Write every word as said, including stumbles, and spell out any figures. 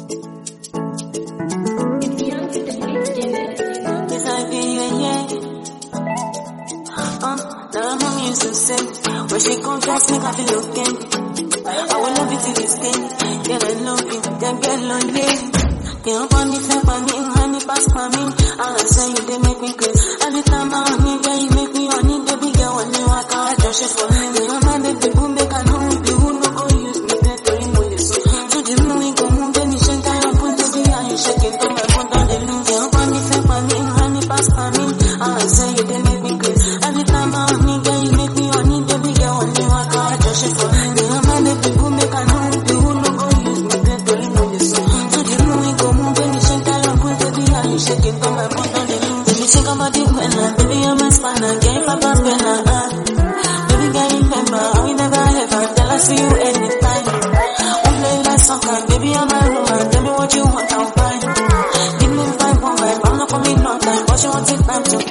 When she come just make I feel okay. I will love you till this day. Girl, I love you, then get lonely. Can't up on the flip on me, honey pass for me. I say you, they make me crazy. Every time I'm on you, girl, you make me honey. Baby girl, when you walk out, I just shit for me. Girl, I'm the people make I know the who no go use me, they to remove this. So the moon we go move, then you shake down and put the beat and you shake it to my phone down the loop. Can't up on the flip on me, honey pass for me. I say you, they make me crazy. Every time I'm on you, girl, you make me honey. Baby girl, when you walk out, I just shit for me. Girl, I'm the people make I know the who no go use me, they to remove this. So the moon we go move, then you shake down and put the beat and you shake it to my phone down the loop. Baby, shake on my dick when I, baby, you're my spine, girl, papa, when I, uh. Baby girl, remember, we never ever tell I see you anytime. We play like soccer, baby, I'm my woman, tell me what you want, I'll buy. Give me five, one vibe, I'm not coming no time, but you want it time to